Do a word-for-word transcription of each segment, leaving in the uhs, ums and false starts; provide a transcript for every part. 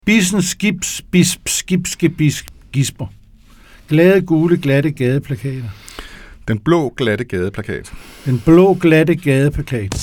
Bissen, skips, bisp, skibske, bisk, gisper. Glade, gule, glatte gadeplakater. Den blå, glatte gadeplakat. Den blå, glatte gadeplakat.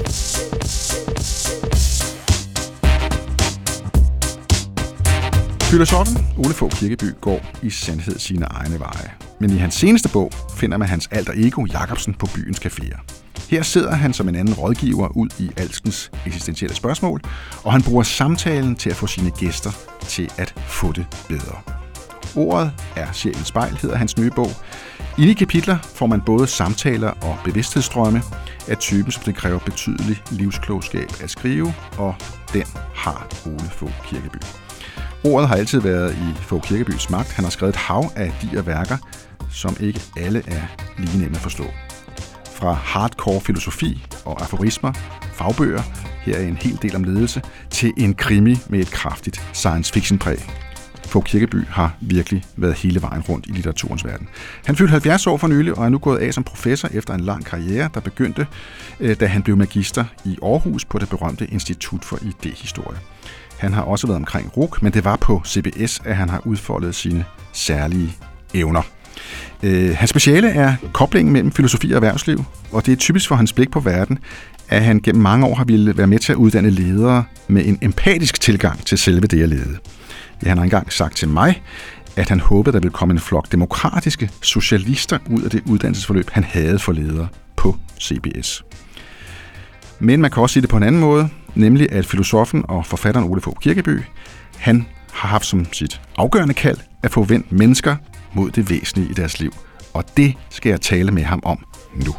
Filosoffen Ole Fogh Kirkeby går i sandhed sine egne veje. Men i hans seneste bog finder man hans alter ego Jacobsen på byens caféer. Her sidder han som en anden rådgiver ud i alskens eksistentielle spørgsmål, og han bruger samtalen til at få sine gæster til at få det bedre. Ordet er Sjælens spejl, hedder hans nye bog. I kapitler får man både samtaler og bevidsthedsstrømme af typen, som det kræver betydelig livsklogskab at skrive, og den har Ole Fogh Kirkeby. Ordet har altid været i Fogh Kirkebys magt. Han har skrevet et hav af digre værker, som ikke alle er lige nemme at forstå. Fra hardcore filosofi og aforismer, fagbøger, her er en hel del om ledelse, til en krimi med et kraftigt science fiction præg. Fogh Kirkeby har virkelig været hele vejen rundt i litteraturens verden. Han fyldte halvfjerds år for nylig og er nu gået af som professor efter en lang karriere, der begyndte, da han blev magister i Aarhus på det berømte Institut for Idéhistorie. Han har også været omkring R U C, men det var på C B S, at han har udfoldet sine særlige evner. Øh, hans speciale er koblingen mellem filosofi og erhvervsliv, og det er typisk for hans blik på verden, at han gennem mange år har ville være med til at uddanne ledere med en empatisk tilgang til selve det at lede. Ja, han har engang sagt til mig, at han håbede, der ville komme en flok demokratiske socialister ud af det uddannelsesforløb, han havde for ledere på C B S. Men man kan også sige det på en anden måde, nemlig at filosoffen og forfatteren Ole Fogh Kirkeby, han har haft som sit afgørende kald at få vendt mennesker mod det væsentlige i deres liv. Og det skal jeg tale med ham om nu.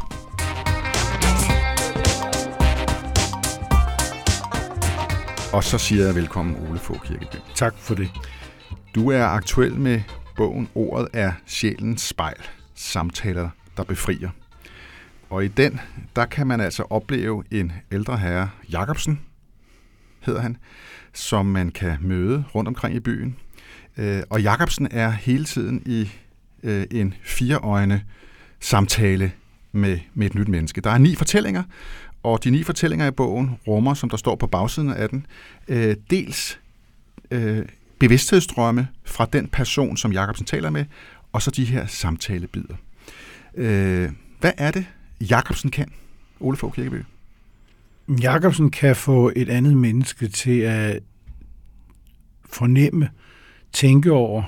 Og så siger jeg velkommen, Ole Fogh Kirkeby. Tak for det. Du er aktuel med bogen Ordet er Sjælens spejl. Samtaler, der befrier. Og i den, der kan man altså opleve en ældre herre, Jacobsen, hedder han, som man kan møde rundt omkring i byen. Og Jacobsen er hele tiden i en fireøjne samtale med, med et nyt menneske. Der er ni fortællinger, og de ni fortællinger i bogen rummer, som der står på bagsiden af den, dels bevidsthedsstrømme fra den person, som Jacobsen taler med, og så de her samtalebidder. Hvad er det, Jacobsen kan, Ole Fogh Kirkeby? Jacobsen kan få et andet menneske til at fornemme, tænke over,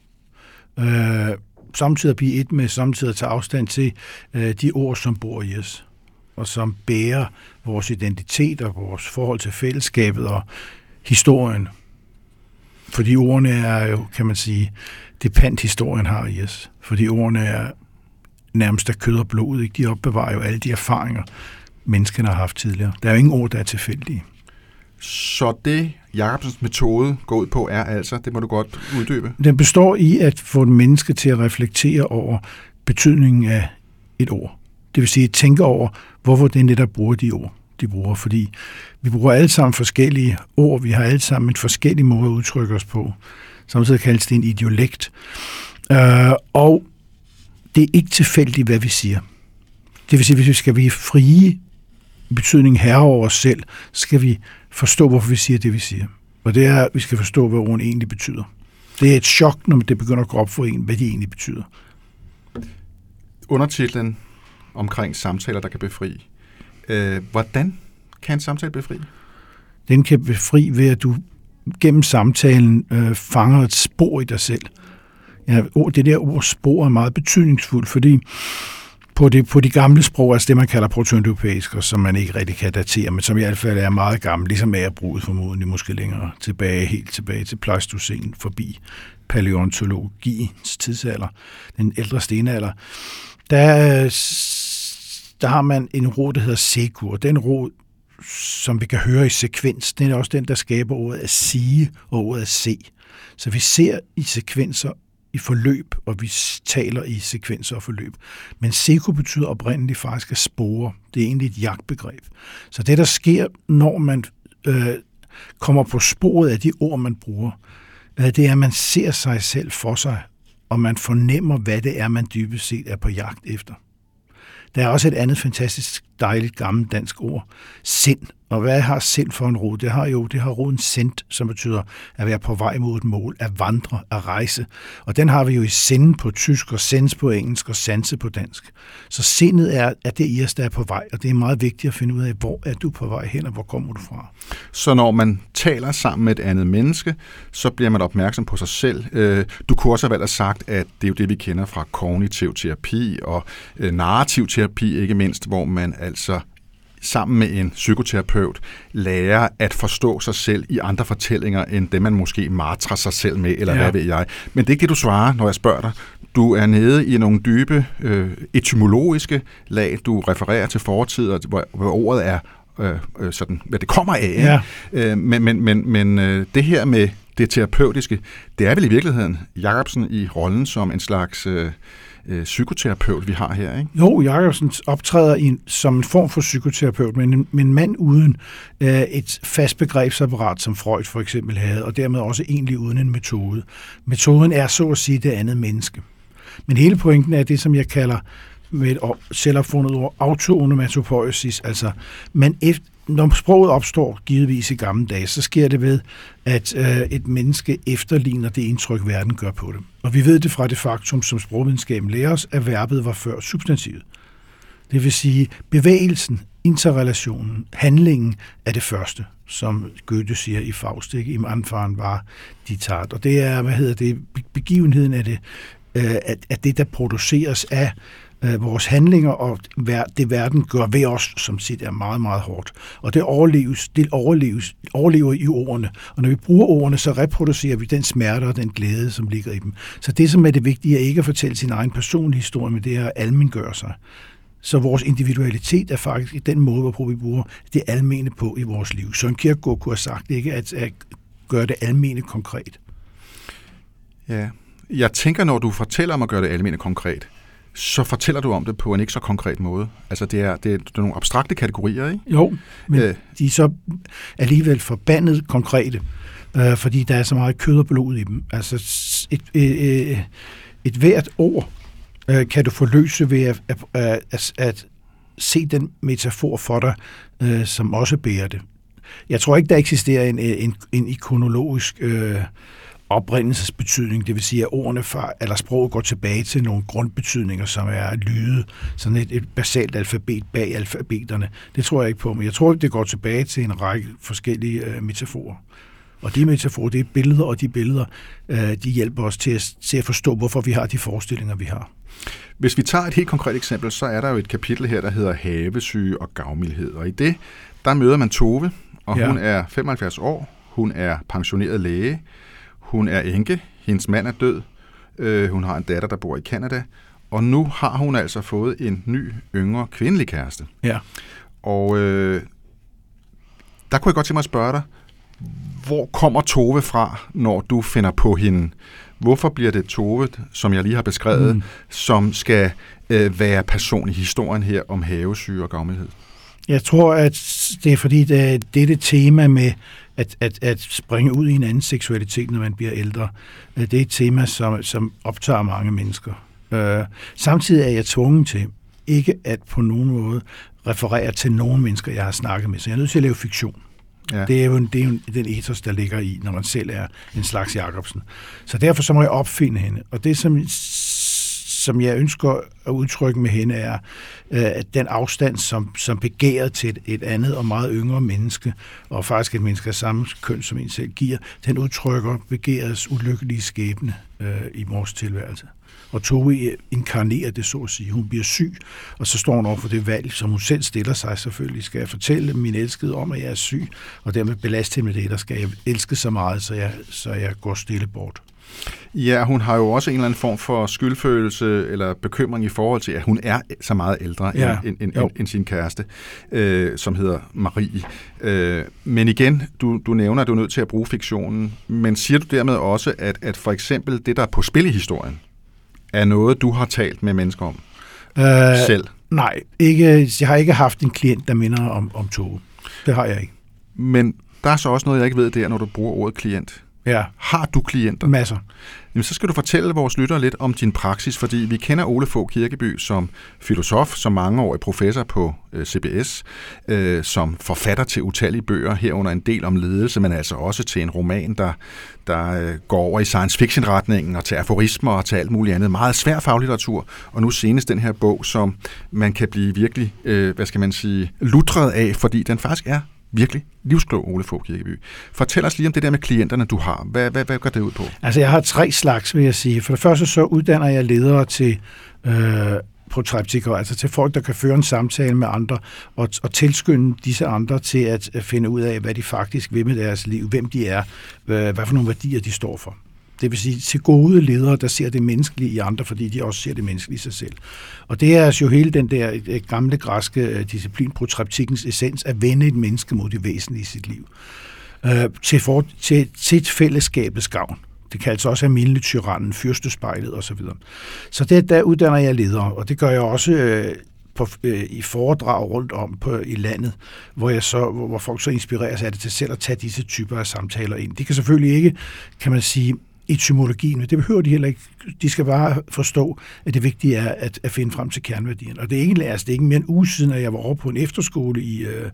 øh, samtidig blive et med, samtidig tage afstand til øh, de ord, som bor i os, og som bærer vores identitet og vores forhold til fællesskabet og historien. Fordi ordene er jo, kan man sige, det pant historien har i os. Fordi ordene er nærmest af kød og blod, ikke? De opbevarer jo alle de erfaringer, menneskene har haft tidligere. Der er jo ingen ord, der er tilfældige. Så det, Jacobsens metode går ud på, er altså, det må du godt uddybe. Den består i at få et menneske til at reflektere over betydningen af et ord. Det vil sige at tænke over, hvorfor det netop bruger de ord, de bruger. Fordi vi bruger alle sammen forskellige ord, vi har alle sammen en forskellig måde at udtrykke os på. Samtidig kaldes det en idiolekt. Øh, og det er ikke tilfældigt, hvad vi siger. Det vil sige, hvis vi skal være frie i betydningen herre over os selv, skal vi forstå, hvorfor vi siger det, vi siger. Og det er, at vi skal forstå, hvad ordene egentlig betyder. Det er et chok, når det begynder at gå op for en, hvad de egentlig betyder. Undertitlen omkring samtaler, der kan befri. Øh, hvordan kan en samtale befri? Den kan befri ved, at du gennem samtalen øh, fanger et spor i dig selv. Ja, det der ord spor er meget betydningsfuldt, fordi på, det, på de gamle sprog, altså det, man kalder proto-europæisk, som man ikke rigtig kan datere, men som i hvert fald er meget gammel, ligesom agerbruget formodentlig måske længere tilbage, helt tilbage til Pleistocæn, forbi palæontologiens tidsalder, den ældre stenalder, der, der har man en rod, der hedder sekur. Den rod, som vi kan høre i sekvens, den er også den, der skaber ordet at sige og ordet at se. Så vi ser i sekvenser i forløb, og vi taler i sekvenser og forløb. Men seko betyder oprindeligt faktisk at spore. Det er egentlig et jagtbegreb. Så det, der sker, når man øh, kommer på sporet af de ord, man bruger, øh, det er, at man ser sig selv for sig, og man fornemmer, hvad det er, man dybest set er på jagt efter. Der er også et andet fantastisk dejligt gammelt dansk ord, sind, Og hvad har sind for en rod? Det har jo det har roden sent, som betyder at være på vej mod et mål, at vandre, at rejse. Og den har vi jo i sind på tysk, og sens på engelsk, og sanse på dansk. Så sindet er, at det er os, der er på vej, og det er meget vigtigt at finde ud af, hvor er du på vej hen, og hvor kommer du fra. Så når man taler sammen med et andet menneske, så bliver man opmærksom på sig selv. Du kunne også have valgt at sagt, at det er jo det, vi kender fra kognitiv terapi og narrativ terapi, ikke mindst, hvor man altså sammen med en psykoterapeut lærer at forstå sig selv i andre fortællinger, end det man måske martrer sig selv med, eller ja. hvad ved jeg. Men det er ikke det, du svarer, når jeg spørger dig. Du er nede i nogle dybe øh, etymologiske lag, du refererer til fortider, hvor, hvor ordet er øh, sådan, hvad det kommer af. Ja. Øh, men men, men, men øh, det her med det terapeutiske, det er vel i virkeligheden Jacobsen i rollen som en slags øh, øh, psykoterapeut, vi har her, ikke? Jo, Jacobsen optræder i, som en form for psykoterapeut, men en, men en mand uden øh, et fast begrebsapparat, som Freud for eksempel havde, og dermed også egentlig uden en metode. Metoden er så at sige det andet menneske. Men hele pointen er det, som jeg kalder med et selvopfundet ord, autoonomatopoiesis, altså man efter når sproget opstår givetvis i gamle dage, så sker det ved, at øh, et menneske efterligner det indtryk, verden gør på det. Og vi ved det fra det faktum, som sprogvidenskaben lærer os, at verbet var før substantivet. Det vil sige, bevægelsen, interrelationen, handlingen er det første, som Goethe siger i Faust, ikke? Im Anfang var die Tat. Og det er, hvad hedder det, begivenheden af det, øh, at, at det, der produceres af vores handlinger og det verden gør ved os, som set er meget, meget hårdt. Og det overleves, det overleves, overlever i ordene. Og når vi bruger ordene, så reproducerer vi den smerte og den glæde, som ligger i dem. Så det, som er det vigtige, er ikke at fortælle sin egen personlige historie, men det er at almengøre sig. Så vores individualitet er faktisk den måde, hvorpå vi bruger det almene på i vores liv. Søren Kierkegaard kunne have sagt ikke, at, at gøre det almene konkret. Ja, jeg tænker, når du fortæller om at gøre det almene konkret, så fortæller du om det på en ikke så konkret måde. Altså, det er, det er, det er nogle abstrakte kategorier, ikke? Jo, men øh. de er så alligevel forbandet konkrete, øh, fordi der er så meget kød og blod i dem. Altså, et, et, et hvert ord øh, kan du forløse ved at, at, at, at se den metafor for dig, øh, som også bærer det. Jeg tror ikke, der eksisterer en, en, en ikonologisk øh, oprindelsesbetydning, det vil sige, at ordene fra, eller sproget går tilbage til nogle grundbetydninger, som er lyde, sådan et, et basalt alfabet bag alfabeterne. Det tror jeg ikke på, men jeg tror, det går tilbage til en række forskellige øh, metaforer. Og de metaforer, det er billeder, og de billeder, øh, de hjælper os til at, til at forstå, hvorfor vi har de forestillinger, vi har. Hvis vi tager et helt konkret eksempel, så er der jo et kapitel her, der hedder havesyge og gavmildhed. Og i det, der møder man Tove, og ja. Hun er femoghalvfjerds år, hun er pensioneret læge, hun er enke, hendes mand er død, øh, hun har en datter, der bor i Canada, og nu har hun altså fået en ny, yngre, kvindelig kæreste. Ja. Og øh, der kunne jeg godt tænke mig at spørge dig, hvor kommer Tove fra, når du finder på hende? Hvorfor bliver det Tove, som jeg lige har beskrevet, mm. som skal øh, være person i historien her om havesyge og gavmildhed? Jeg tror, at det er fordi, det er dette tema med at, at, at springe ud i en anden seksualitet, når man bliver ældre. Det er et tema, som, som optager mange mennesker. Øh, samtidig er jeg tvunget til ikke at på nogen måde referere til nogen mennesker, jeg har snakket med. Så jeg er nødt til at lave fiktion. Ja. Det er jo, det er jo den ethos, der ligger i, når man selv er en slags Jacobsen. Så derfor så må jeg opfinde hende. Og det, som, som jeg ønsker at udtrykke med hende, er at den afstand, som, som begæret til et, et andet og meget yngre menneske, og faktisk et menneske af samme køn, som en selv giver, den udtrykker begærets ulykkelige skæbne øh, i vores tilværelse. Og Tove inkarnerer det, så at sige. Hun bliver syg, og så står hun over for det valg, som hun selv stiller sig selvfølgelig. Skal jeg fortælle min elskede om, at jeg er syg, og dermed belaste hende med det, eller skal jeg elske så meget, så jeg, så jeg går stille bort? Ja, hun har jo også en eller anden form for skyldfølelse eller bekymring i forhold til, at hun er så meget ældre ja. end, end, end, end sin kæreste, øh, som hedder Marie. Øh, men igen, du, du nævner, at du er nødt til at bruge fiktionen, men siger du dermed også, at, at for eksempel det, der er på spil i historien, er noget, du har talt med mennesker om øh, selv? Nej, ikke, jeg har ikke haft en klient, der minder om, om Tove. Det har jeg ikke. Men der er så også noget, jeg ikke ved der, når du bruger ordet klient. Ja. Har du klienter? Masser. Jamen, så skal du fortælle vores lyttere lidt om din praksis, fordi vi kender Ole Fogh Kirkeby som filosof, som mangeårig professor på øh, C B S, øh, som forfatter til utallige bøger, herunder en del om ledelse, men altså også til en roman, der, der øh, går over i science fiction-retningen og til aforismer og til alt muligt andet. Meget svær faglitteratur, og nu senest den her bog, som man kan blive virkelig, øh, hvad skal man sige, lutret af, fordi den faktisk er virkelig livsklog, Ole Fogh Kirkeby. Fortæl os lige om det der med klienterne, du har. Hvad, hvad, hvad går det ud på? Altså, jeg har tre slags, vil jeg sige. For det første så uddanner jeg ledere til øh, protreptikere, altså til folk, der kan føre en samtale med andre, og, og tilskynde disse andre til at finde ud af, hvad de faktisk vil med deres liv, hvem de er, hvad, hvad for nogle værdier de står for. Det vil sige til gode ledere, der ser det menneskelige i andre, fordi de også ser det menneskelige i sig selv. Og det er jo hele den der gamle græske disciplin, protreptikkens essens, at vende et menneske mod det væsentlige i sit liv. Øh, til, for, til, til et fællesskabets gavn. Det kan altså også have Milne-tyrannen, fyrstespejlet osv. Så det, der uddanner jeg ledere, og det gør jeg også øh, på, øh, i foredrag rundt om på, i landet, hvor, jeg så, hvor, hvor folk så inspireres af det til selv at tage disse typer af samtaler ind. De kan selvfølgelig ikke, kan man sige, etymologien, men det behøver de heller ikke. De skal bare forstå, at det vigtige er at, at finde frem til kernværdien. Og det er ikke, altså, det er ikke mere en uge siden, at jeg var over på en efterskole i, øh,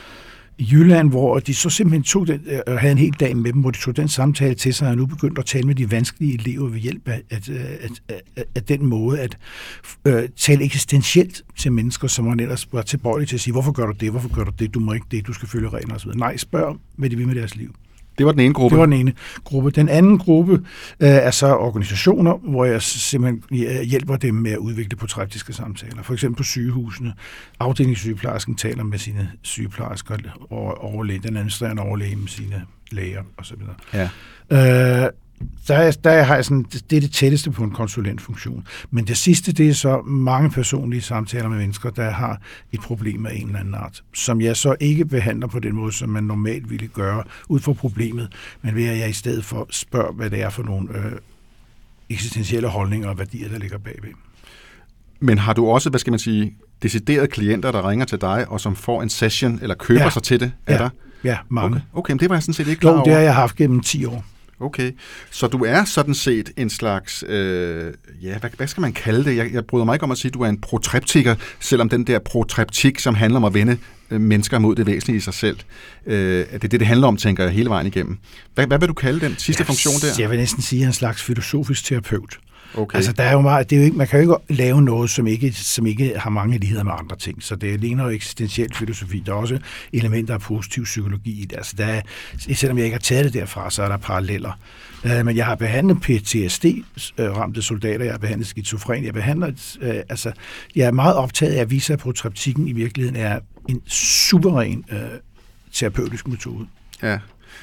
i Jylland, hvor de så simpelthen tog den, øh, havde en hel dag med dem, hvor de tog den samtale til sig, og nu begyndt at tale med de vanskelige elever ved hjælp af at, at, at, at den måde at øh, tale eksistentielt til mennesker, som man ellers var tilbøjelige til at sige, hvorfor gør du det, hvorfor gør du det, du må ikke det, du skal følge regler osv. Nej, spørg, hvad de vil med deres liv. Det var den ene gruppe. Det var den ene gruppe. Den anden gruppe øh, er så organisationer, hvor jeg simpelthen hjælper dem med at udvikle portrættiske samtaler. For eksempel på sygehusene. Afdelingssygeplejersken taler med sine sygeplejersker og overlæge, den administrerende overlæge med sine læger osv. Ja. Øh, Der, der har jeg sådan, det er det tætteste på en konsulentfunktion. Men det sidste, det er så mange personlige samtaler med mennesker, der har et problem af en eller anden art, som jeg så ikke behandler på den måde, som man normalt ville gøre ud fra problemet, men ved at jeg i stedet for spørger, hvad det er for nogle øh, eksistentielle holdninger og værdier, der ligger bagved. Men har du også, hvad skal man sige, deciderede klienter, der ringer til dig, og som får en session, eller køber ja. sig til det? Er ja. der? Ja, mange. Okay. okay, men det var jeg sådan set ikke klar over. Jo, det har jeg haft gennem ti år. Okay, så du er sådan set en slags, øh, ja, hvad, hvad skal man kalde det? Jeg, jeg bryder mig ikke om at sige, at du er en protreptiker, selvom den der protreptik, som handler om at vende øh, mennesker mod det væsentlige i sig selv, øh, det er det, det handler om, tænker jeg, hele vejen igennem. Hvad, hvad vil du kalde den sidste ja, funktion der? Jeg vil næsten sige, en slags filosofisk terapeut. Okay. Altså, der er jo meget, det er jo ikke, man kan jo ikke lave noget, som ikke, som ikke har mange ligheder med andre ting. Så det ligner jo eksistentiel filosofi. Der er også elementer af positiv psykologi i det. Altså, der er, selvom jeg ikke har taget det derfra, så er der paralleller. Uh, men jeg har behandlet P T S D-ramte soldater, jeg har behandlet skizofren, jeg behandler, uh, altså, jeg er meget optaget af at vise, at protreptikken i virkeligheden er en suveræn uh, terapeutisk metode. Ja.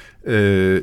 Øh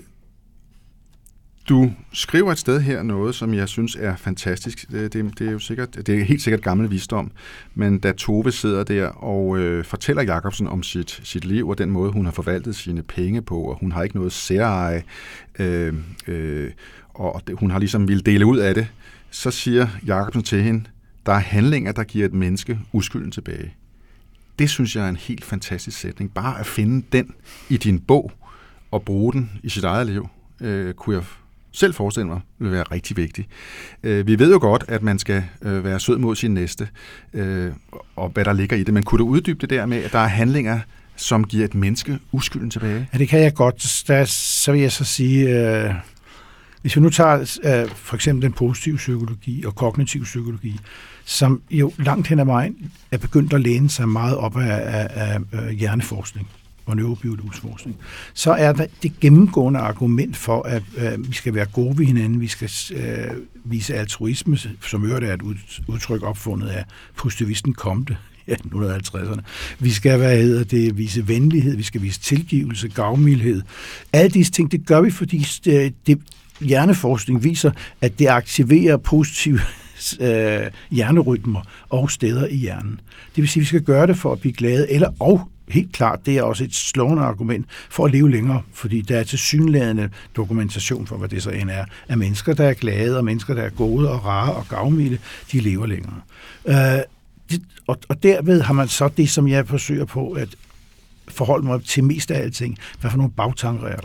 Du skriver et sted her noget, som jeg synes er fantastisk. Det, det, det er jo sikkert, det er helt sikkert gammel visdom, men da Tove sidder der og øh, fortæller Jacobsen om sit, sit liv og den måde, hun har forvaltet sine penge på, og hun har ikke noget særeje, øh, øh, og det, hun har ligesom ville dele ud af det, så siger Jacobsen til hende, der er handlinger, der giver et menneske uskylden tilbage. Det synes jeg er en helt fantastisk sætning. Bare at finde den i din bog og bruge den i sit eget liv, øh, kunne jeg selv forestille mig, vil være rigtig vigtigt. Øh, vi ved jo godt, at man skal øh, være sød mod sin næste, øh, og hvad der ligger i det. Men kunne du uddybe det der med, at der er handlinger, som giver et menneske uskylden tilbage? Ja, det kan jeg godt. Der, så vil jeg så sige, øh, hvis vi nu tager øh, for eksempel den positive psykologi og kognitiv psykologi, som jo langt hen ad vejen er begyndt at læne sig meget op af, af, af, af hjerneforskning og neurobiologisk forskning, så er der det gennemgående argument for, at øh, vi skal være gode ved hinanden, vi skal øh, vise altruisme, som øvrigt er et udtryk opfundet af positivisten Comte i atten halvtredserne. Vi skal hvad hedder det, vise venlighed, vi skal vise tilgivelse, gavmildhed. Alle disse ting, det gør vi, fordi det, det, hjerneforskning viser, at det aktiverer positive øh, hjernerytmer og steder i hjernen. Det vil sige, at vi skal gøre det for at blive glade, eller og helt klart, det er også et slående argument for at leve længere, fordi der er tilsyneladende dokumentation for, hvad det så end er, at mennesker, der er glade, og mennesker, der er gode og rare og gavmilde, de lever længere. Øh, det, og, og derved har man så det, som jeg forsøger på at forholde mig til mest af alting. Hvad for nogle bagtanker er der?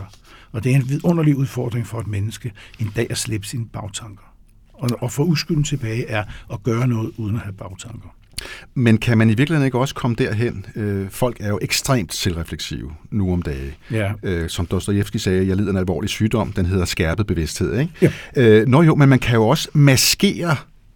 Og det er en vidunderlig udfordring for et menneske en dag at slippe sine bagtanker. Og, og få uskylden tilbage er at gøre noget uden at have bagtanker. Men kan man i virkeligheden ikke også komme derhen? Øh, folk er jo ekstremt selvrefleksive nu om dagen. Ja. Øh, som Dostojevskij sagde, jeg lider af en alvorlig sygdom, den hedder skærpet bevidsthed. Ikke? Ja. Øh, nå jo, men man kan jo også maskere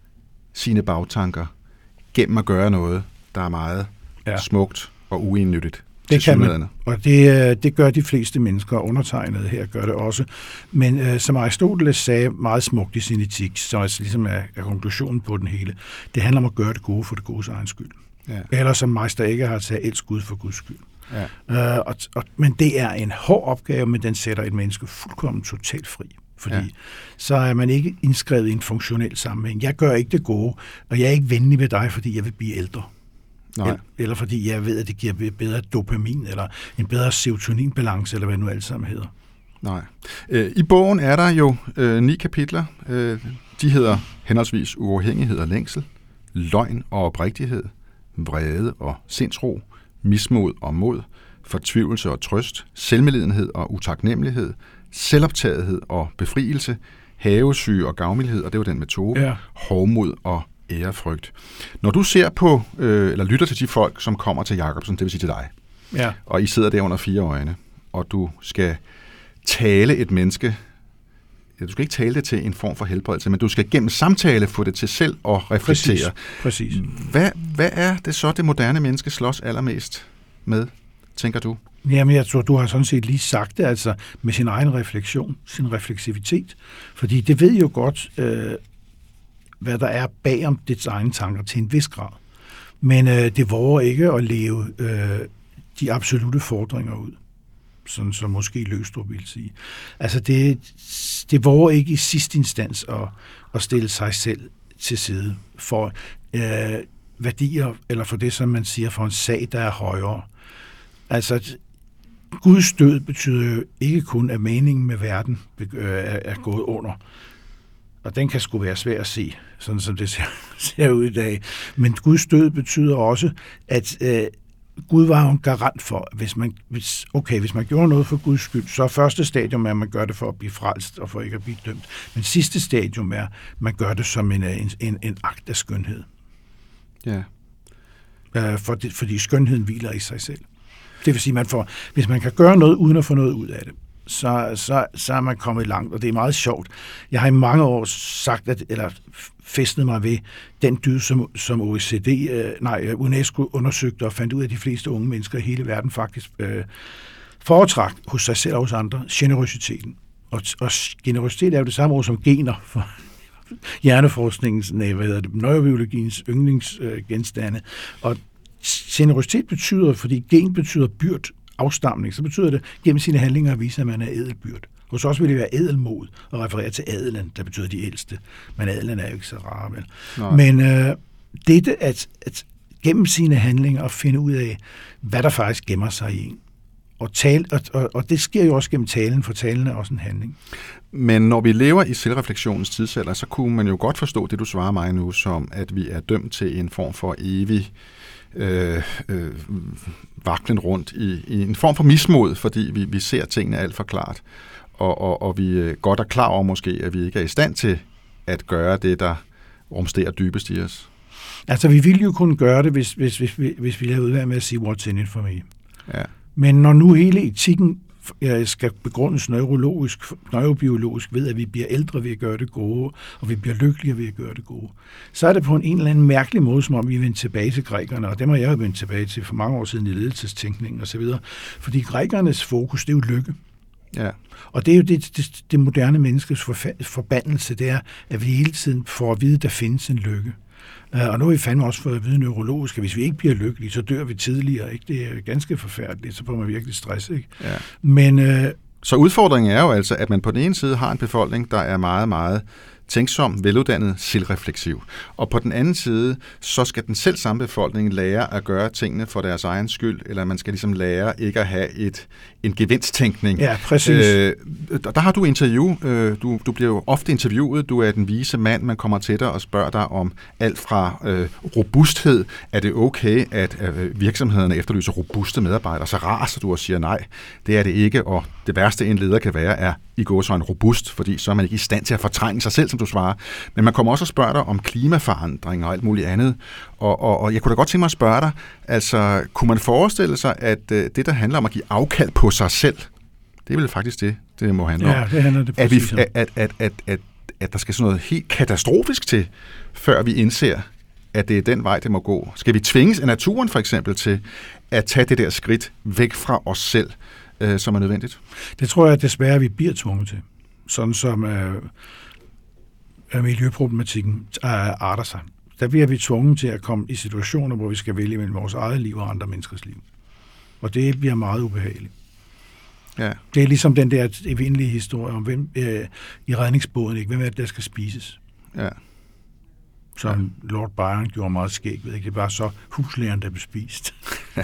sine bagtanker gennem at gøre noget, der er meget ja. smukt og uennyttigt. Det kan man, og det, det gør de fleste mennesker, undertegnede her gør det også. Men øh, som Aristoteles sagde meget smukt i sin etik, så altså ligesom er, er konklusionen på den hele, det handler om at gøre det gode for det godes egen skyld. Ja. Eller som Meister Eckhart sagde, elsk Gud for Guds skyld. Ja. Øh, og, og, men det er en hård opgave, men den sætter et menneske fuldkommen totalt fri. Fordi ja. så er man ikke indskrevet i en funktionel sammenhæng. Jeg gør ikke det gode, og jeg er ikke venlig ved dig, fordi jeg vil blive ældre. Nej. Eller fordi jeg ved, at det giver bedre dopamin, eller en bedre serotoninbalance, eller hvad nu alt sammen hedder. Nej. Øh, I bogen er der jo øh, ni kapitler. Øh, de hedder henholdsvis uafhængighed og længsel, løgn og oprigtighed, vrede og sindsro, mismod og mod, fortvivlelse og trøst, selvmedlidenhed og utaknemmelighed, selvoptagethed og befrielse, havesyge og gavmildhed, og det var den metode, ja. hovmod og ærefrygt. Når du ser på, øh, eller lytter til de folk, som kommer til Jacobsen, det vil sige til dig, ja. og I sidder der under fire øjne, og du skal tale et menneske, ja, du skal ikke tale det til en form for helbredelse, men du skal gennem samtale få det til selv at reflektere. Præcis. Præcis. Hvad, hvad er det så, det moderne menneske slås allermest med, tænker du? Jamen, jeg tror, du har sådan set lige sagt det, altså med sin egen refleksion, sin refleksivitet, fordi det ved jo godt, øh, hvad der er bag om dets egne tanker til en vis grad. Men øh, det våger ikke at leve øh, de absolute fordringer ud, sådan som måske Løgstrup ville sige. Altså, det, det våger ikke i sidste instans at, at stille sig selv til side for øh, værdier, eller for det, som man siger, for en sag, der er højere. Altså, Guds død betyder jo ikke kun, at meningen med verden er gået under. Og den kan sgu være svær at se, sådan som det ser, ser ud i dag. Men Guds død betyder også, at øh, Gud var jo en garant for, hvis man, hvis, okay, hvis man gjorde noget for Guds skyld, så er første stadium er, at man gør det for at blive frelst og for ikke at blive dømt. Men sidste stadium er, at man gør det som en, en, en, en akt af skønhed. Ja. Øh, for det, fordi skønheden hviler i sig selv. Det vil sige, man får, hvis man kan gøre noget uden at få noget ud af det, så, så, så er man kommet langt, og det er meget sjovt. Jeg har i mange år sagt, at, eller fæstnet mig ved den dyd, som, som O E C D, øh, nej, UNESCO undersøgte og fandt ud af, at de fleste unge mennesker i hele verden faktisk øh, foretrak hos sig selv og hos andre, generøsiteten. Og, og generøsitet er jo det samme ord som gener for hjerneforskningens, nej, hvad hedder det, neurobiologiens yndlingsgenstande. Øh, og generøsitet betyder, fordi gen betyder byrd, afstamning, så betyder det gennem sine handlinger at vise, at man er ædelbyrd. Hos os vil det være ædelmod og referere til adelen, der betyder de ældste. Men adelen er jo ikke så rar, vel? Nej. Men øh, dette at, at gennem sine handlinger at finde ud af, hvad der faktisk gemmer sig i en. Og, tale, og, og, og det sker jo også gennem talen, for talen er også en handling. Men når vi lever i selvreflektionens tidsalder, så kunne man jo godt forstå det, du svarer mig nu, som at vi er dømt til en form for evig Øh, øh, vaklen rundt i, i en form for mismod, fordi vi, vi ser tingene alt for klart, og, og, og vi godt er klar over måske, at vi ikke er i stand til at gøre det, der rumsterer dybest i os. Altså, vi ville jo kunne gøre det, hvis, hvis, hvis, hvis, hvis vi lavede udværd med at sige, what's in it for me. Ja. Men når nu hele etikken skal begrundes neurologisk, neurobiologisk ved, at vi bliver ældre ved at gøre det gode, og vi bliver lykkeligere ved at gøre det gode, så er det på en, en eller anden mærkelig måde, som om vi vender tilbage til grækerne, og dem har jeg jo vendt tilbage til for mange år siden i ledelsestænkningen og så videre. Fordi grækernes fokus, det er jo lykke. Ja. Og det er jo det, det, det moderne menneskes forbandelse, det er, at vi hele tiden får at vide, at der findes en lykke. Og nu har vi fandme også fået at vide neurologisk, at hvis vi ikke bliver lykkelige, så dør vi tidligere. Ikke? Det er ganske forfærdeligt, så får man virkelig stress. Ikke? Ja. Men, øh, så udfordringen er jo altså, at man på den ene side har en befolkning, der er meget, meget tænksom, veluddannet, selvrefleksiv. Og på den anden side, så skal den selv samme befolkning lære at gøre tingene for deres egen skyld, eller man skal ligesom lære ikke at have et, en gevinsttænkning. Ja, præcis. Øh, der, der har du interview. Øh, du, du bliver jo ofte interviewet. Du er den vise mand, man kommer til dig og spørger dig om alt fra øh, robusthed. Er det okay, at øh, virksomhederne efterlyser robuste medarbejdere? Så raser du og siger nej, det er det ikke, og det værste en leder kan være, er i går så en robust, fordi så er man ikke i stand til at fortrænge sig selv, som du svarer. Men man kommer også og spørger dig om klimaforandring og alt muligt andet. Og, og, og jeg kunne da godt tænke mig at spørge dig, altså kunne man forestille sig, at øh, det, der handler om at give afkald på sig selv, det er vel faktisk det, det må handle om. Ja, det handler det præcis om. At, at, at, at, at, at der skal sådan noget helt katastrofisk til, før vi indser, at det er den vej, det må gå. Skal vi tvinges af naturen for eksempel til at tage det der skridt væk fra os selv, øh, som er nødvendigt? Det tror jeg desværre, vi bliver tvunget til. Sådan som øh, miljøproblematikken øh, arter sig. Der bliver vi tvunget til at komme i situationer, hvor vi skal vælge mellem vores eget liv og andre menneskers liv. Og det bliver meget ubehageligt. Ja. Det er ligesom den der evindelige historie om, hvem øh, i redningsbåden, ikke? Hvem er det, der skal spises? Ja. Som ja. Lord Byron gjorde meget skæg, ved ikke? Det var så huslæren, der blev spist.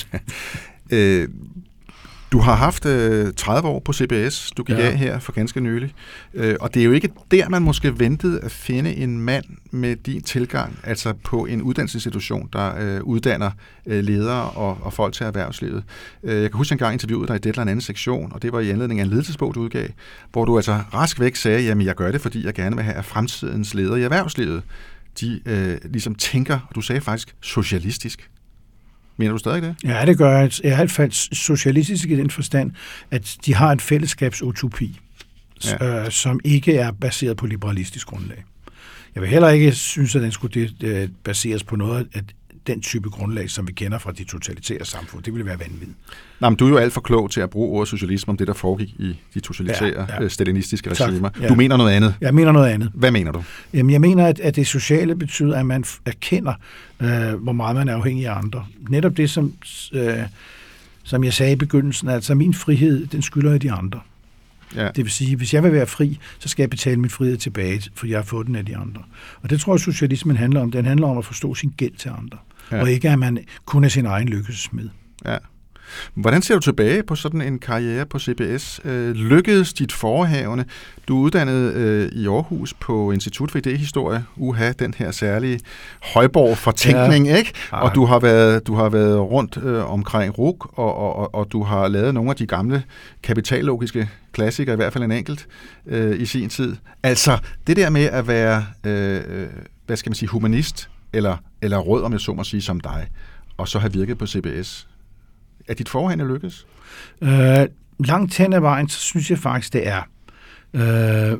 øh, du har haft øh, tredive år på C B S, du gik ja. af her for ganske nylig, øh, og det er jo ikke der, man måske ventede at finde en mand med din tilgang, altså på en uddannelsesinstitution, der øh, uddanner øh, ledere og, og folk til erhvervslivet. Øh, jeg kan huske, en gang interviewede dig i Deadline anden sektion, og det var i anledning af en ledelsesbog, du udgav, hvor du altså rask væk sagde, jamen jeg gør det, fordi jeg gerne vil have fremtidens ledere i erhvervslivet. De øh, ligesom tænker, og du sagde faktisk socialistisk. Mener du stadig det? Ja, det gør jeg. Jeg er i hvert fald socialistisk i den forstand, at de har en fællesskabsutopi, ja. øh, som ikke er baseret på liberalistisk grundlag. Jeg vil heller ikke synes, at den skulle det, baseres på noget af den type grundlag, som vi kender fra de totalitære samfund. Det ville være vanvittigt. Nej, men du er jo alt for klog til at bruge ordet socialisme om det, der foregik i de totalitære, ja, ja. stalinistiske regimer. Ja. Du mener noget andet? Jeg mener noget andet. Hvad mener du? Jamen, jeg mener, at, at det sociale betyder, at man erkender, øh, hvor meget man er afhængig af andre. Netop det, som, øh, som jeg sagde i begyndelsen, altså min frihed, den skylder jeg de andre. Ja. Det vil sige, hvis jeg vil være fri, så skal jeg betale min frihed tilbage, for jeg har fået den af de andre. Og det tror jeg, socialismen handler om. Den handler om at forstå sin gæld til andre. Ja. Og ikke, at man kun er sin egen lykkesmed. Ja. Hvordan ser du tilbage på sådan en karriere på C B S? Øh, lykkedes dit forehavende? Du er uddannet øh, i Aarhus på Institut for Idehistorie. Uha, den her særlige højborg-fortænkning, ja. Ikke? Og du har været, du har været rundt øh, omkring R U C, og, og, og, og du har lavet nogle af de gamle kapitallogiske klassikere, i hvert fald en enkelt, øh, i sin tid. Altså, det der med at være, øh, hvad skal man sige, humanist, eller, eller rød, om jeg så må sige, som dig, og så have virket på C B S. Er dit forhånd lykkes? Øh, langt hen ad vejen, så synes jeg faktisk, det er. Øh,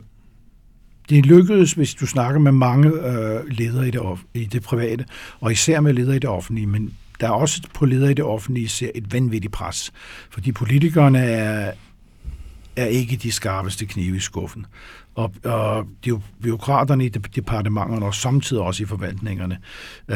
det lykkedes, hvis du snakker med mange øh, ledere i det, off- i det private, og især med ledere i det offentlige, men der er også på ledere i det offentlige ser et vanvittigt pres, fordi politikerne er, er ikke de skarpeste knive i skuffen. Og, og de bureaukraterne i departementerne, og samtidig også i forvaltningerne, øh,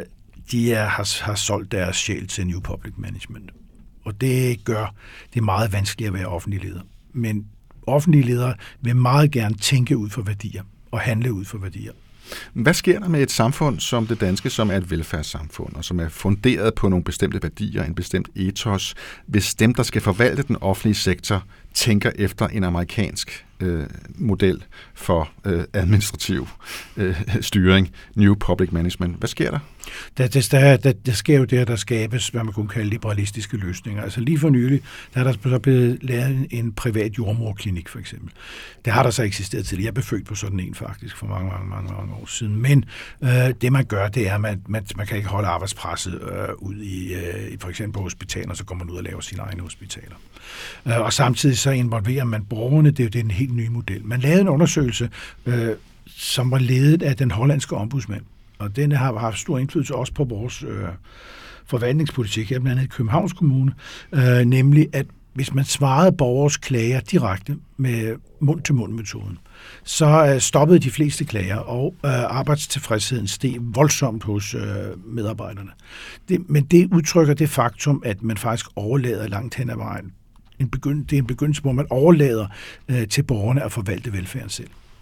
de er, har, har solgt deres sjæl til New Public Management. Og det gør det meget vanskeligt at være offentlig leder. Men offentlige ledere vil meget gerne tænke ud for værdier og handle ud for værdier. Hvad sker der med et samfund som det danske, som er et velfærdssamfund, og som er funderet på nogle bestemte værdier, en bestemt ethos, hvis dem, der skal forvalte den offentlige sektor, tænker efter en amerikansk øh, model for øh, administrativ øh, styring, New Public Management? Hvad sker der? Der, der, der, der sker jo det, der skabes, hvad man kunne kalde liberalistiske løsninger. Altså lige for nylig, der er der så blevet lavet en privat jordmorklinik, for eksempel. Det har der så eksisteret til. Jeg er befødt på sådan en faktisk for mange, mange, mange, mange år siden. Men øh, det man gør, det er, at man, man, man kan ikke holde arbejdspresset øh, ud i, øh, for eksempel på hospitaler, så går man ud og laver sine egne hospitaler. Øh, og samtidig så involverer man borgerne, det er jo det er en helt ny model. Man lavede en undersøgelse, øh, som var ledet af den hollandske ombudsmand. Og den har haft stor indflydelse også på vores øh, forvaltningspolitik, her blandt andet i Københavns Kommune, øh, nemlig at hvis man svarede borgers klager direkte med mund-til-mund-metoden, så øh, stoppede de fleste klager, og øh, arbejdstilfredsheden steg voldsomt hos øh, medarbejderne. Det, men det udtrykker det faktum, at man faktisk overlader langt hen ad vejen. En begynd, det er en begyndelse, hvor man overlader øh, til borgerne at forvalte velfærden selv.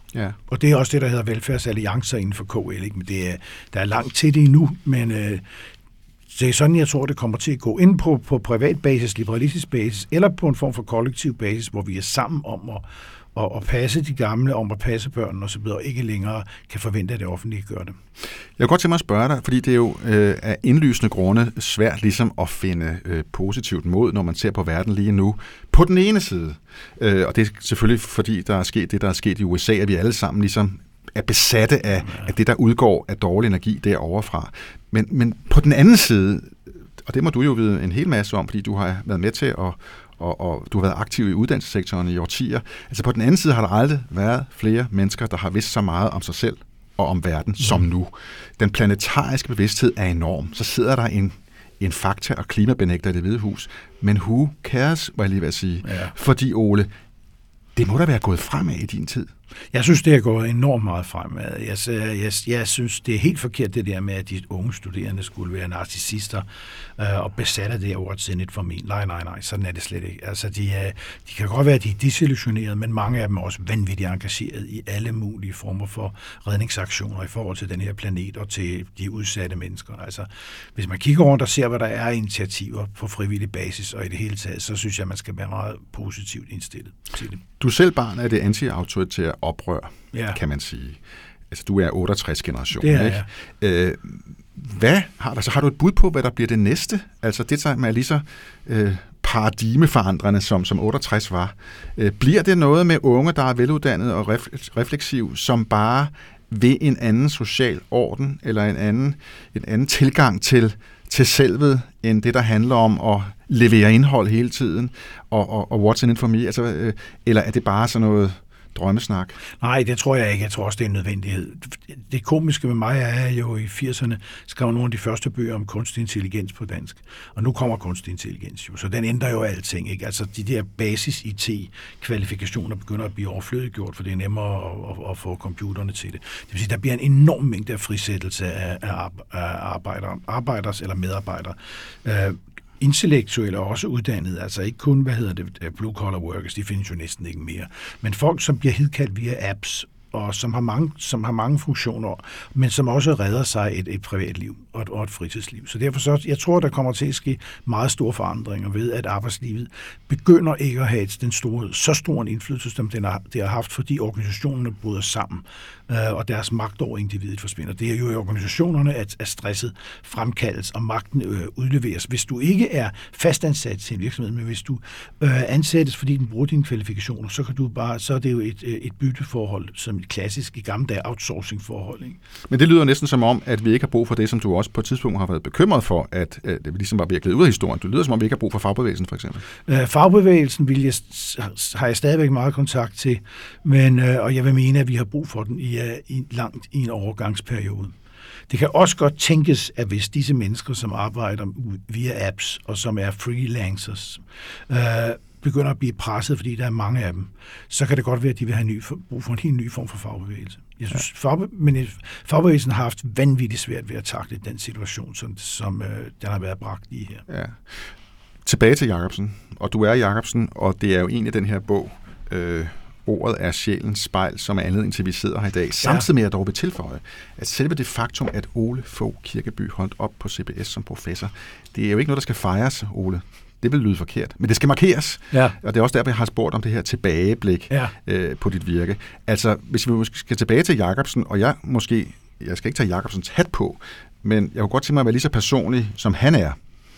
Ja. Og det er også det, der hedder velfærdsalliancer inden for K L. Ikke? Men det er, der er langt til det endnu, men øh, det er sådan, jeg tror, det kommer til at gå ind på, på privat basis, liberalistisk basis, eller på en form for kollektiv basis, hvor vi er sammen om at, at, at passe de gamle, om at passe børnene osv., og ikke længere kan forvente, at det offentlige gør det. Jeg vil godt tænke mig at spørge dig, fordi det er jo øh, af indlysende grunde svært ligesom at finde øh, positivt mod, når man ser på verden lige nu. På den ene side, øh, og det er selvfølgelig fordi, der er sket det, der er sket i U S A, at vi alle sammen ligesom er besatte af, af det, der udgår af dårlig energi derovre fra. Men, men på den anden side, og det må du jo vide en hel masse om, fordi du har været med til at, og, og du har været aktiv i uddannelsessektoren i årtier. Altså på den anden side har der aldrig været flere mennesker, der har vidst så meget om sig selv og om verden, mm. som nu. Den planetariske bevidsthed er enorm. Så sidder der en, en fakta- og klimabenægter i Det Hvide Hus. Men who cares, var jeg lige ved at sige. Ja. Fordi, Ole, det må da være gået fremad i din tid. Jeg synes, det er gået enormt meget fremad. Jeg, jeg, jeg synes, det er helt forkert det der med, at de unge studerende skulle være narcissister øh, og besat af det ord sindet for min. Nej, nej, nej, sådan er det slet ikke. Altså, de, er, de kan godt være, at de er desillusionerede, men mange af dem er også vanvittigt engageret i alle mulige former for redningsaktioner i forhold til den her planet og til de udsatte mennesker. Altså, hvis man kigger rundt og ser, hvad der er initiativer på frivillig basis og i det hele taget, så synes jeg, man skal være meget positivt indstillet til det. Du er selv barn af det anti-autoritære oprør, ja. kan man sige. Altså, du er otteogtres-generation, det er, ikke? Ja. Øh, hvad har der, så har du et bud på, hvad der bliver det næste? Altså, det der er lige så øh, paradigmeforandrende, som, som otteogtres var. Øh, bliver det noget med unge, der er veluddannede og refleksiv, som bare ved en anden social orden, eller en anden, en anden tilgang til, til selvet, end det, der handler om at levere indhold hele tiden, og, og, og what's in it for me? Altså, øh, eller er det bare sådan noget drømmesnak? Nej, det tror jeg ikke. Jeg tror også, det er en nødvendighed. Det komiske med mig er jo i firserne skrev nogle af de første bøger om kunstig intelligens på dansk. Og nu kommer kunstig intelligens jo, så den ændrer jo alting. Ikke? Altså de der basis-I T-kvalifikationer begynder at blive overflødiggjort, for det er nemmere at, at, at få computerne til det. Det vil sige, der bliver en enorm mængde af frisættelse af, af arbejdere, arbejders eller medarbejdere. Intellektuelle er også uddannet, altså ikke kun, hvad hedder det, blue-collar workers, de findes jo næsten ikke mere, men folk, som bliver hidkaldt via apps, og som har mange, som har mange funktioner, men som også redder sig et, et privatliv og et, og et fritidsliv. Så derfor så, jeg tror, der kommer til at ske meget store forandringer ved, at arbejdslivet begynder ikke at have den store, så stor en indflydelse, som den har, det har haft, fordi organisationerne bryder sammen, øh, og deres magt over individet forsvinder. Det er jo i organisationerne, at, at stresset fremkaldes, og magten øh, udleveres. Hvis du ikke er fastansat til en virksomhed, men hvis du øh, ansættes, fordi den bruger dine kvalifikationer, så kan du bare, så er det jo et, et bytteforhold, som klassisk i gamle dage outsourcing-forhold. Ikke? Men det lyder næsten som om, at vi ikke har brug for det, som du også på et tidspunkt har været bekymret for, at, at det ligesom var virkelig ud af historien. Det lyder som om, vi ikke har brug for fagbevægelsen, for eksempel. Øh, fagbevægelsen vil jeg, har jeg stadigvæk meget kontakt til, men, øh, og jeg vil mene, at vi har brug for den i, i langt i en overgangsperiode. Det kan også godt tænkes, at hvis disse mennesker, som arbejder via apps og som er freelancers, øh, begynder at blive presset, fordi der er mange af dem, så kan det godt være, at de vil have ny, brug for en helt ny form for fagbevægelse. Jeg synes, ja. fagbe, men fagbevægelsen har haft vanvittigt svært ved at takle den situation, som, som øh, den har været bragt i her. Ja. Tilbage til Jacobsen, og du er Jacobsen, og det er jo egentlig den her bog, øh, Ordet er sjælens spejl, som er anledning til, at vi sidder her i dag. Samtidig med at dog vil tilføje, at selve det faktum, at Ole Fogh Kirkeby holdt op på C B S som professor, det er jo ikke noget, der skal fejres, Ole. Det vil lyde forkert, men det skal markeres. Ja. Og det er også derfor, jeg har spurgt om det her tilbageblik ja. øh, på dit virke. Altså, hvis vi måske skal tilbage til Jacobsen, og jeg måske, jeg skal ikke tage Jacobsens hat på, men jeg kunne godt tænke mig at være lige så personlig, som han er.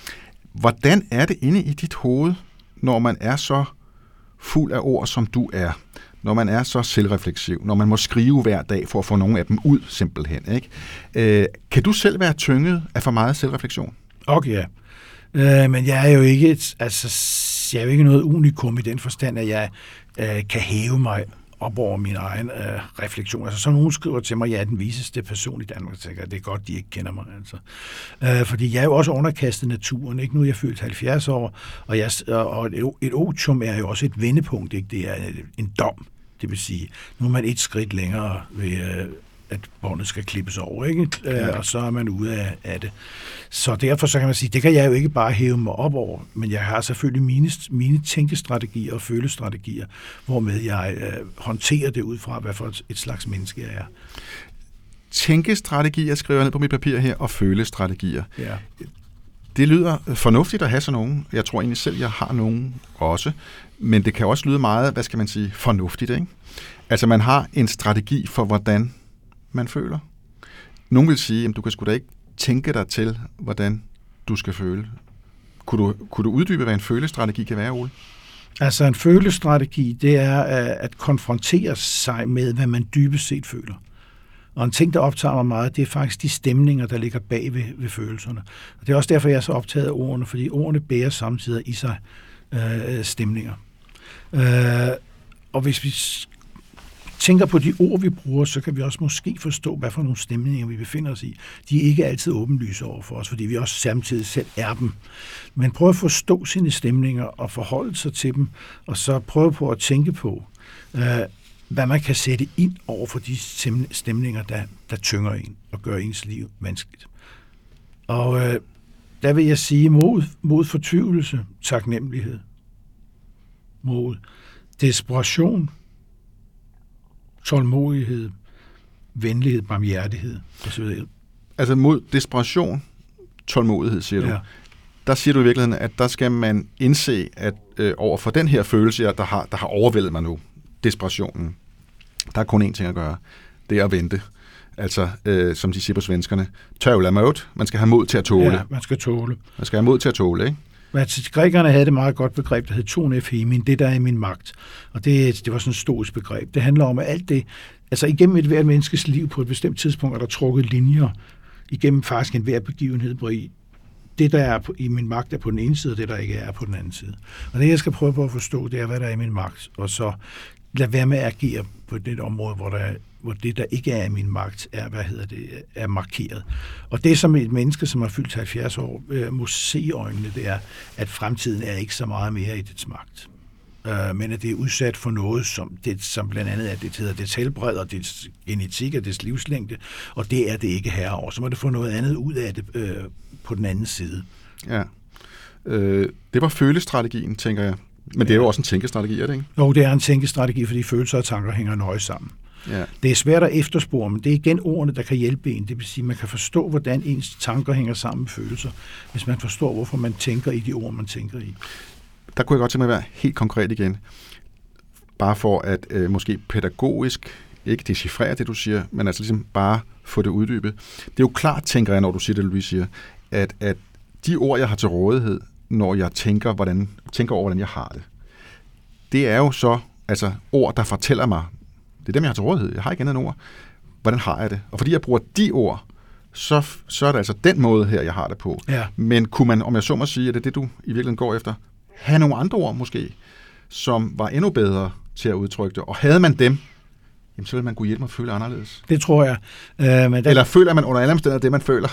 Hvordan er det inde i dit hoved, når man er så fuld af ord, som du er? Når man er så selvrefleksiv, når man må skrive hver dag for at få nogle af dem ud, simpelthen. Ikke? Øh, kan du selv være tynget af for meget selvreflektion? Okay, ja. Øh, men jeg er jo ikke et, altså, jeg er jo ikke noget unikum i den forstand, at jeg øh, kan hæve mig op over min egen øh, refleksion. Altså, så nogen skriver til mig, at jeg er den viseste person i Danmark, og tænker, det er godt, de ikke kender mig. Altså. Øh, fordi jeg er jo også underkastet naturen. Ikke? Nu er jeg fyldt halvfjerds år, og, jeg, og et, et otium er jo også et vendepunkt. Ikke? Det er en dom. Det vil sige, nu er man et skridt længere ved, øh, at båndet skal klippes over, ikke? Ja. Og så er man ude af, af det. Så derfor så kan man sige, det kan jeg jo ikke bare hæve mig op over, men jeg har selvfølgelig mine, mine tænkestrategier og følestrategier, hvormed jeg øh, håndterer det ud fra, hvad for et, et slags menneske jeg er. Tænkestrategier skriver jeg ned på mit papir her, og følestrategier. Ja. Det lyder fornuftigt at have sådan nogen. Jeg tror egentlig selv, jeg har nogen også. Men det kan også lyde meget, hvad skal man sige, fornuftigt, ikke? Altså, man har en strategi for, hvordan man føler. Nogen vil sige, at du kan sgu da ikke tænke dig til, hvordan du skal føle. Kunne du, kunne du uddybe, hvad en følestrategi kan være, Ole? Altså, en følestrategi, det er at konfrontere sig med, hvad man dybest set føler. Og en ting, der optager mig meget, det er faktisk de stemninger, der ligger bag ved, ved følelserne. Og det er også derfor, jeg er så optaget af ordene, fordi ordene bærer samtidig i sig øh, stemninger. Øh, og hvis vi tænker på de ord, vi bruger, så kan vi også måske forstå, hvad for nogle stemninger vi befinder os i. De er ikke altid åbenlyse over for os, fordi vi også samtidig selv er dem. Men prøv at forstå sine stemninger og forholde sig til dem, og så prøv på at tænke på, øh, hvad man kan sætte ind over for de stemninger, der, der tynger en og gør ens liv vanskeligt. Og øh, der vil jeg sige mod, mod fortvivlelse, taknemmelighed, mod desperation, tålmodighed, venlighed, barmhjertighed osv. Altså mod desperation, tålmodighed, siger du. Ja. Der siger du i virkeligheden, at der skal man indse, at øh, over for den her følelse, der har, der har overvældet mig nu, desperationen, der er kun én ting at gøre. Det er at vente. Altså, øh, som de siger på svenskerne, tålamod. Man skal have mod til at tåle. Ja, man skal tåle. Man skal have mod til at tåle, ikke? Altså, grækerne havde det meget godt begreb, der hed ton efhemin, det der er i min magt. Og det, det var sådan et stoisk begreb. Det handler om, at alt det, altså igennem et hvert menneskes liv på et bestemt tidspunkt, er der trukket linjer igennem faktisk en hver begivenhed, hvor i det, der er på, i min magt, er på den ene side, og det, der ikke er, er på den anden side. Og det, jeg skal prøve på at forstå, det er, hvad der er i min magt, og så lad være med at agere på det område, hvor, der, hvor det, der ikke er i min magt, er, hvad hedder det, er markeret. Og det, som et menneske, som har fyldt halvfjerds år, øh, må se i øjnene, det er, at fremtiden er ikke så meget mere i dets magt. Øh, men at det er udsat for noget, som, det, som blandt andet er, det hedder dets helbred, og dets genetik og dets livslængde, og det er det ikke herre over. Så må det få noget andet ud af det øh, på den anden side. Ja. Øh, det var følestrategien, tænker jeg. Men det er jo også en tænkestrategi, er det ikke? Jo, det er en tænkestrategi, fordi følelser og tanker hænger nøje sammen. Ja. Det er svært at efterspore, men det er igen ordene, der kan hjælpe en. Det vil sige, at man kan forstå, hvordan ens tanker hænger sammen med følelser, hvis man forstår, hvorfor man tænker i de ord, man tænker i. Der kunne jeg godt tænke mig at være helt konkret igen. Bare for at øh, måske pædagogisk, ikke decifrere det, du siger, men altså ligesom bare få det uddybet. Det er jo klart, tænker jeg, når du siger det, Louise siger, at, at de ord, jeg har til rådighed, når jeg tænker, hvordan, tænker over, hvordan jeg har det, det er jo så altså ord, der fortæller mig, det er dem, jeg har til rådighed. Jeg har ikke andet end ord. Hvordan har jeg det? Og fordi jeg bruger de ord, så, så er det altså den måde her, jeg har det på. Ja. Men kunne man, om jeg så må sige, at det er det, du i virkeligheden går efter, have nogle andre ord måske, som var endnu bedre til at udtrykke det. Og havde man dem, jamen, så ville man kunne hjælpe mig at føle anderledes. Det tror jeg. Øh, men der... Eller føler man under alle omstændigheder det, man føler?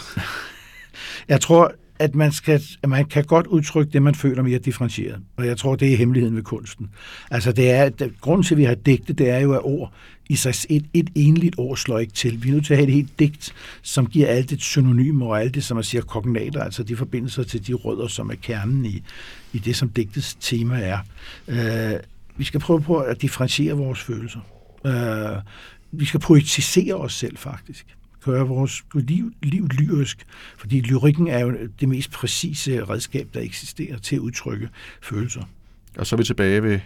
Jeg tror, at man, skal, at man kan godt udtrykke det, man føler mere differentieret. Og jeg tror, det er hemmeligheden ved kunsten. Altså, det er, at grunden til, at vi har digte, det er jo, at ord i sig et, et enligt ord slår ikke til. Vi er nødt til at have et helt digt, som giver alt det synonymer og alt det, som man siger, kognater, altså de forbindelser til de rødder, som er kernen i, i det, som digtets tema er. Øh, vi skal prøve på at differentiere vores følelser. Øh, vi skal poetisere os selv, faktisk. Gøre vores liv, liv lyrisk, fordi lyrikken er jo det mest præcise redskab, der eksisterer til at udtrykke følelser. Og så er vi tilbage ved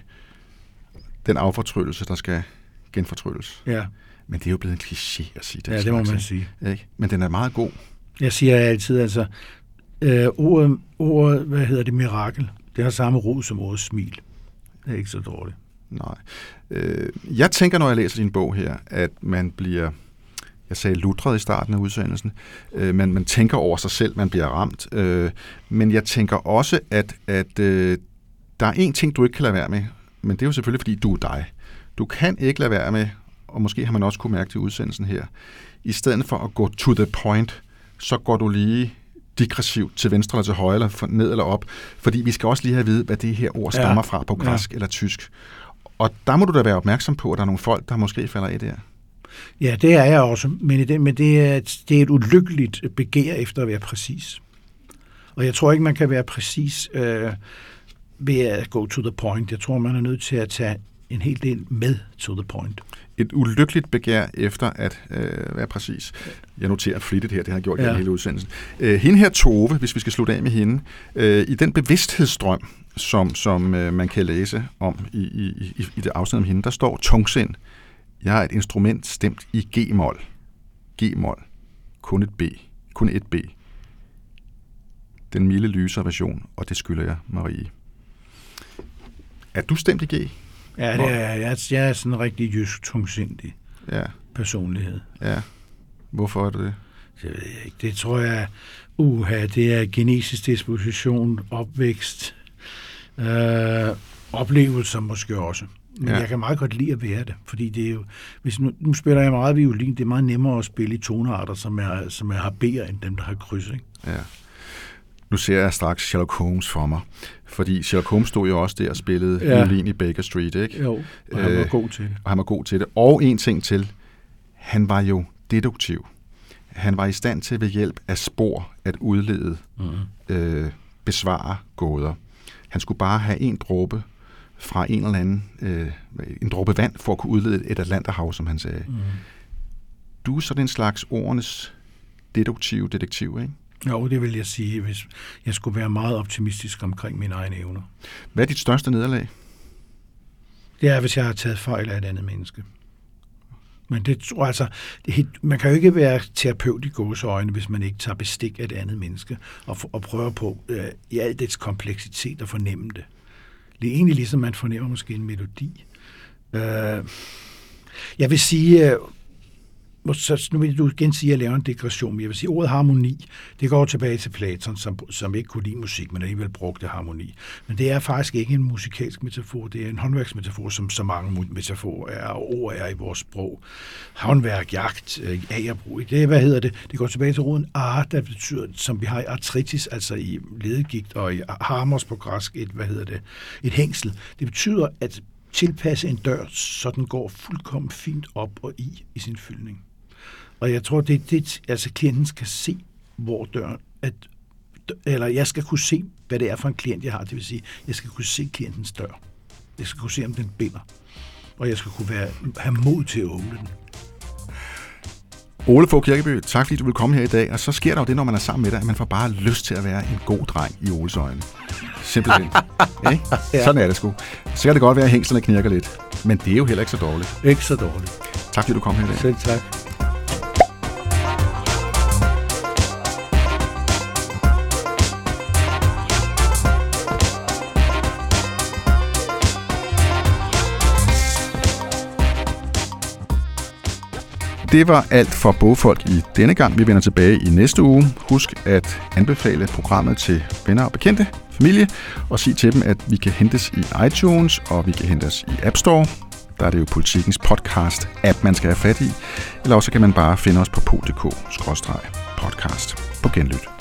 den affortryllelse, der skal genfortrylles. Ja. Men det er jo blevet en kliché at sige det. Ja, det må man sige. Ikke? Men den er meget god. Jeg siger altid, altså, øh, ordet, ordet, hvad hedder det, mirakel, det har samme rod som ordet smil. Det er ikke så dårligt. Nej. Øh, jeg tænker, når jeg læser din bog her, at man bliver... Jeg sagde lutret i starten af udsendelsen, øh, men man tænker over sig selv, man bliver ramt. Øh, men jeg tænker også, at, at øh, der er en ting, du ikke kan lade være med, men det er jo selvfølgelig, fordi du er dig. Du kan ikke lade være med, og måske har man også kunne mærke til udsendelsen her, i stedet for at gå to the point, så går du lige digressivt til venstre eller til højre, eller ned eller op, fordi vi skal også lige have at vide, hvad det her ord stammer fra på græsk ja. eller tysk. Og der må du da være opmærksom på, at der er nogle folk, der måske falder i der. Ja, det er jeg også, men det, men det, er, et, det er et ulykkeligt begær efter at være præcis. Og jeg tror ikke, man kan være præcis øh, ved at go to the point. Jeg tror, man er nødt til at tage en hel del med to the point. Et ulykkeligt begær efter at øh, være præcis. Jeg noterer flittigt her, det har jeg gjort ja. i hele udsendelsen. Øh, hende her Tove, hvis vi skal slutte af med hende, øh, i den bevidsthedsstrøm, som, som øh, man kan læse om i, i, i, i det afsnit om hende, der står tungsind. Jeg har et instrument stemt i G-mol. G-mol. Kun et B. Kun et B. Den milde lyser version, og det skylder jeg Marie. Er du stemt i G? Ja, det er, jeg, jeg er sådan en rigtig jysk tungsindig ja. personlighed. Ja. Hvorfor er du det? Det ved jeg ikke. Det tror jeg, uha, det er genetisk disposition, opvækst, øh, oplevelser måske også. Men ja. jeg kan meget godt lide at være det, fordi det er jo, hvis nu, nu spiller jeg meget violin, det er meget nemmere at spille i tonearter, som er, som er har B'er, end dem, der har kryds, ikke? Ja. Nu ser jeg straks Sherlock Holmes for mig, fordi Sherlock Holmes stod jo også der og spillede ja. violin i Baker Street, ikke? Jo, og han var øh, god til det. Og han var god til det. Og en ting til, han var jo deduktiv. Han var i stand til ved hjælp af spor at udlede, mm. øh, besvare gåder. Han skulle bare have en dråbe fra en eller anden, øh, en dråbe vand, for at kunne udlede et Atlanterhav, som han sagde. Mm. Du er sådan en slags ordenes deduktive detektiv, ikke? Jo, det vil jeg sige, hvis jeg skulle være meget optimistisk omkring mine egne evner. Hvad er dit største nederlag? Det er, hvis jeg har taget fejl af et andet menneske. Men det tror altså, det, man kan jo ikke være terapeut i gåseøjne, hvis man ikke tager bestik af et andet menneske, og, og prøver på øh, i al dets kompleksitet at fornemme det. Det er egentlig ligesom, man fornemmer måske en melodi. Øh, jeg vil sige... Øh, Så nu vil du igen sige, at jeg laver en digression, men jeg vil sige, at ordet harmoni, det går tilbage til Platon, som, som ikke kunne lide musik, men alligevel brugte harmoni. Men det er faktisk ikke en musikalsk metafor, det er en håndværksmetafor, som så mange metaforer er, og ord er i vores sprog. Håndværk, jagt, agerbrug, det, hvad hedder det? Det går tilbage til roden ar, der betyder, som vi har i artritis, altså i ledegigt, og i harmos på græsk, et, hvad hedder det, et hængsel. Det betyder at tilpasse en dør, så den går fuldkommen fint op og i i sin fyldning. Og jeg tror, det er det, altså klienten skal se, hvor døren, at, eller jeg skal kunne se, hvad det er for en klient, jeg har. Det vil sige, jeg skal kunne se klientens dør. Jeg skal kunne se, om den binder. Og jeg skal kunne være, have mod til at åbne den. Ole Fogh Kirkeby, tak fordi du vil komme her i dag. Og så sker der jo det, når man er sammen med dig, at man får bare lyst til at være en god dreng i Oles øjne. Simpelthen. Ikke? Ja. Sådan er det sgu. Så kan det godt være, at hængslerne knirker lidt. Men det er jo heller ikke så dårligt. Ikke så dårligt. Tak fordi du kom her i dag. Selv tak. Det var alt for Bogfolk i denne gang. Vi vender tilbage i næste uge. Husk at anbefale programmet til venner og bekendte, familie, og sig til dem, at vi kan hentes i iTunes, og vi kan hentes i App Store. Der er det jo Politikens podcast-app, man skal have fat i. Eller også kan man bare finde os på po punktum d k skråstreg podcast på genlyt.